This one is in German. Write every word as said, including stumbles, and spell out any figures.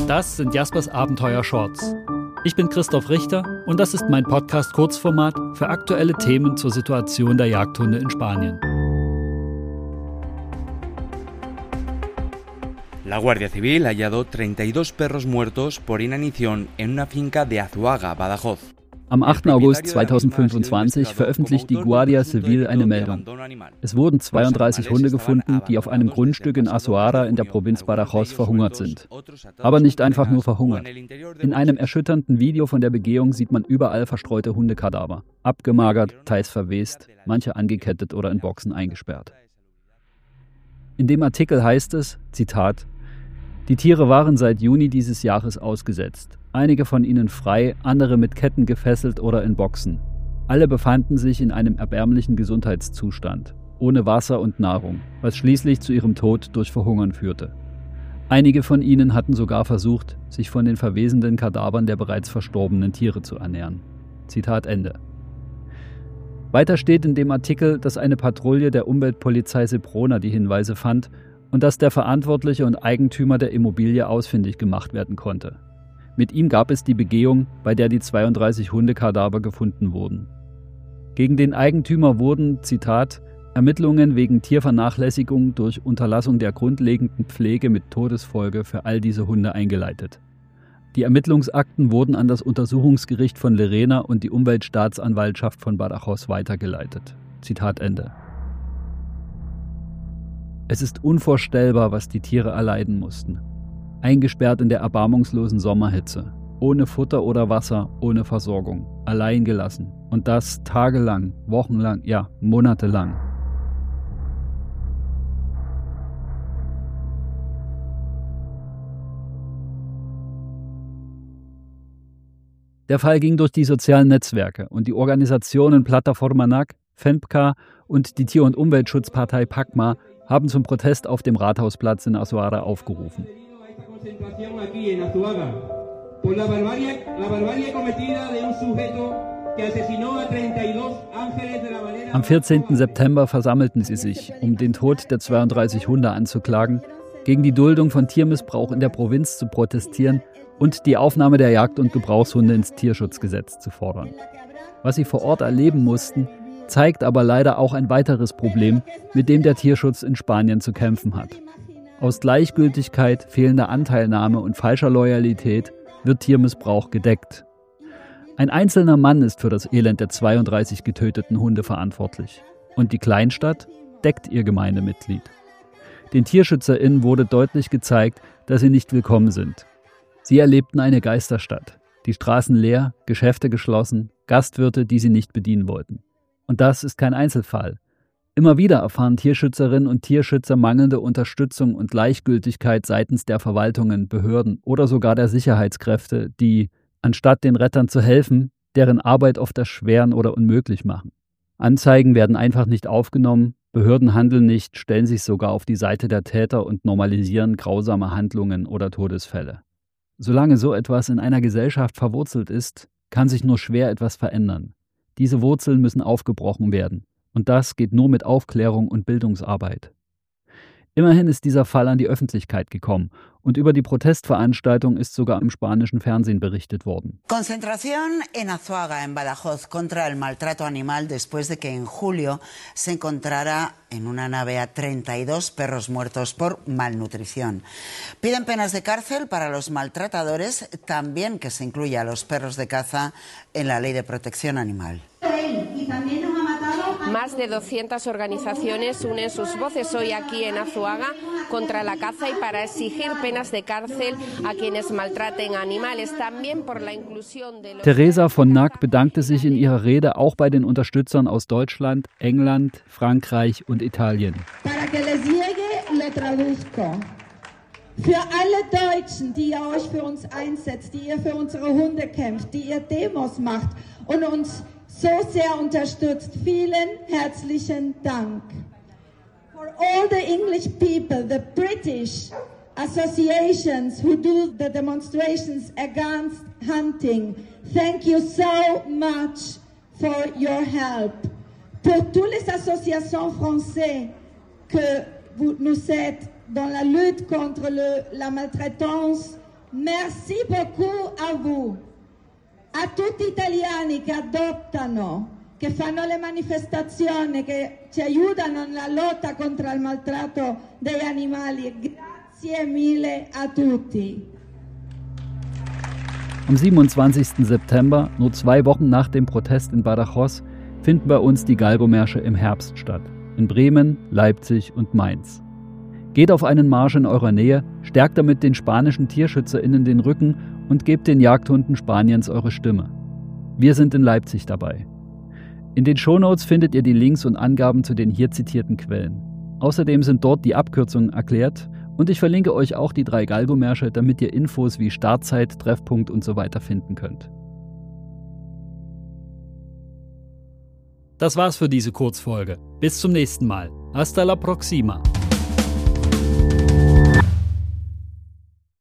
Das sind Jaspers Abenteuer-Shorts. Ich bin Christoph Richter und das ist mein Podcast-Kurzformat für aktuelle Themen zur Situation der Jagdhunde in Spanien. La Guardia Civil ha hallado treinta y dos perros muertos por inanición en una finca de Azuaga, Badajoz. Am achten August zweitausendfünfundzwanzig veröffentlicht die Guardia Civil eine Meldung. Es wurden zweiunddreißig Hunde gefunden, die auf einem Grundstück in Azuara in der Provinz Badajoz verhungert sind. Aber nicht einfach nur verhungert. In einem erschütternden Video von der Begehung sieht man überall verstreute Hundekadaver. Abgemagert, teils verwest, manche angekettet oder in Boxen eingesperrt. In dem Artikel heißt es, Zitat, die Tiere waren seit Juni dieses Jahres ausgesetzt. Einige von ihnen frei, andere mit Ketten gefesselt oder in Boxen. Alle befanden sich in einem erbärmlichen Gesundheitszustand, ohne Wasser und Nahrung, was schließlich zu ihrem Tod durch Verhungern führte. Einige von ihnen hatten sogar versucht, sich von den verwesenden Kadavern der bereits verstorbenen Tiere zu ernähren. Zitat Ende. Weiter steht in dem Artikel, dass eine Patrouille der Umweltpolizei Seprona die Hinweise fand und dass der Verantwortliche und Eigentümer der Immobilie ausfindig gemacht werden konnte. Mit ihm gab es die Begehung, bei der die zweiunddreißig Hundekadaver gefunden wurden. Gegen den Eigentümer wurden, Zitat, Ermittlungen wegen Tiervernachlässigung durch Unterlassung der grundlegenden Pflege mit Todesfolge für all diese Hunde eingeleitet. Die Ermittlungsakten wurden an das Untersuchungsgericht von Llerena und die Umweltstaatsanwaltschaft von Badajoz weitergeleitet. Zitat Ende. Es ist unvorstellbar, was die Tiere erleiden mussten. Eingesperrt in der erbarmungslosen Sommerhitze, ohne Futter oder Wasser, ohne Versorgung, allein gelassen. Und das tagelang, wochenlang, ja, monatelang. Der Fall ging durch die sozialen Netzwerke und die Organisationen Plataforma N A C, FEMPCA und die Tier- und Umweltschutzpartei PACMA haben zum Protest auf dem Rathausplatz in Azuara aufgerufen. Am vierzehnten September versammelten sie sich, um den Tod der zweiunddreißig Hunde anzuklagen, gegen die Duldung von Tiermissbrauch in der Provinz zu protestieren und die Aufnahme der Jagd- und Gebrauchshunde ins Tierschutzgesetz zu fordern. Was sie vor Ort erleben mussten, zeigt aber leider auch ein weiteres Problem, mit dem der Tierschutz in Spanien zu kämpfen hat. Aus Gleichgültigkeit, fehlender Anteilnahme und falscher Loyalität wird Tiermissbrauch gedeckt. Ein einzelner Mann ist für das Elend der zweiunddreißig getöteten Hunde verantwortlich. Und die Kleinstadt deckt ihr Gemeindemitglied. Den TierschützerInnen wurde deutlich gezeigt, dass sie nicht willkommen sind. Sie erlebten eine Geisterstadt. Die Straßen leer, Geschäfte geschlossen, Gastwirte, die sie nicht bedienen wollten. Und das ist kein Einzelfall. Immer wieder erfahren Tierschützerinnen und Tierschützer mangelnde Unterstützung und Gleichgültigkeit seitens der Verwaltungen, Behörden oder sogar der Sicherheitskräfte, die, anstatt den Rettern zu helfen, deren Arbeit oft erschweren oder unmöglich machen. Anzeigen werden einfach nicht aufgenommen, Behörden handeln nicht, stellen sich sogar auf die Seite der Täter und normalisieren grausame Handlungen oder Todesfälle. Solange so etwas in einer Gesellschaft verwurzelt ist, kann sich nur schwer etwas verändern. Diese Wurzeln müssen aufgebrochen werden. Und das geht nur mit Aufklärung und Bildungsarbeit. Immerhin ist dieser Fall an die Öffentlichkeit gekommen und über die Protestveranstaltung ist sogar im spanischen Fernsehen berichtet worden. Concentración en Azuaga, en Badajoz, contra el maltrato animal después de que en julio se encontrara en una nave a treinta y dos perros muertos por malnutrición. Piden penas de cárcel para los maltratadores, también que se incluya a los perros de caza en la ley de protección animal. Más de doscientas organizaciones unen sus voces hoy aquí en Azuaga contra la caza y para exigir penas de cárcel a quienes maltraten animales, también por la inclusión de los... Teresa von N A C bedankte sich in ihrer Rede auch bei den Unterstützern aus Deutschland, England, Frankreich und Italien. Para que les llegue, le traduzco. Für alle Deutschen, die ihr euch für uns einsetzt, die ihr für unsere Hunde kämpft, die ihr Demos macht und uns so sehr unterstützt. Vielen herzlichen Dank. For all the English people, the British associations who do the demonstrations against hunting, thank you so much for your help. Pour toutes les associations françaises que vous nous êtes dans la lutte contre le, la maltraitance Merci beaucoup a vous, a tutti italiani che adottano, che fanno le manifestazioni, che ci aiutano nella lotta contro il maltratto degli animali. Grazie mille a tutti. Am siebenundzwanzigsten September, nur zwei Wochen nach dem Protest in Badajoz, finden bei uns die Galgo-Märsche im Herbst statt. In Bremen, Leipzig und Mainz. Geht auf einen Marsch in eurer Nähe, stärkt damit den spanischen TierschützerInnen den Rücken und gebt den Jagdhunden Spaniens eure Stimme. Wir sind in Leipzig dabei. In den Shownotes findet ihr die Links und Angaben zu den hier zitierten Quellen. Außerdem sind dort die Abkürzungen erklärt und ich verlinke euch auch die drei Galgo-Märsche, damit ihr Infos wie Startzeit, Treffpunkt und so weiter finden könnt. Das war's für diese Kurzfolge. Bis zum nächsten Mal. Hasta la próxima.